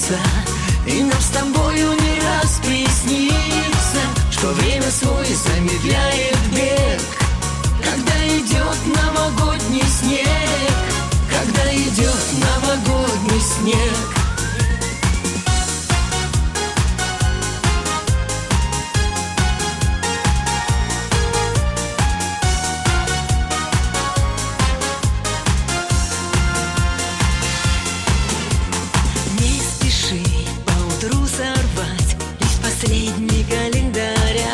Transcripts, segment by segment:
искрится, и нам с тобою не раз приснится, что время свой замедляет бег, когда идет новогодний снег, когда идет новогодний снег. Последний календаря.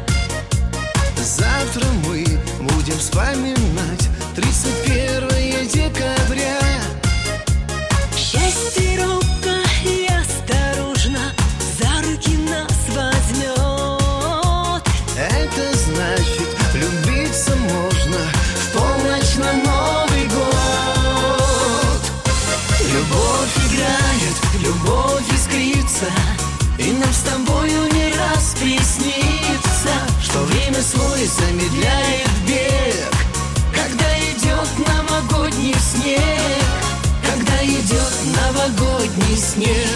Завтра мы будем вспоминать 31 декабря. Счастье робко и осторожно за руки нас возьмет. Это значит, любиться можно в полночь на Новый год. Любовь играет, любовь искрится, и нам с тобою не раз приснится, что время свой замедляет бег, когда идет новогодний снег, когда идет новогодний снег.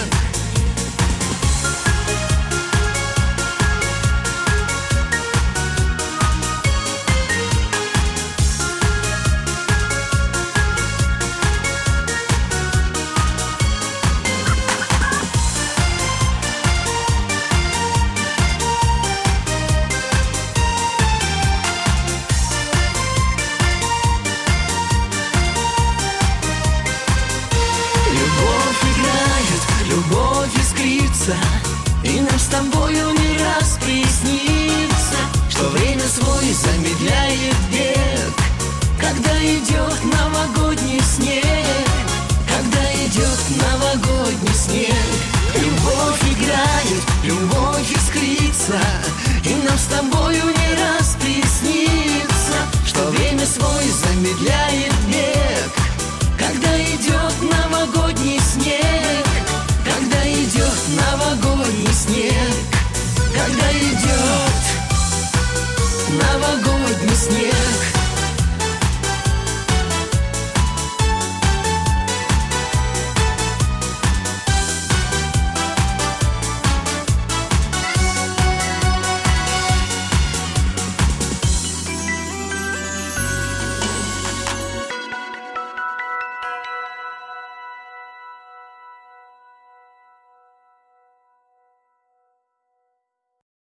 Любовь искрится, и нам с тобою не раз приснится, что время свой замедляет бег, когда идет новогодний снег, когда идет новогодний снег. Любовь играет, любовь искрится, и нам с тобою не раз приснится, что время свой замедляет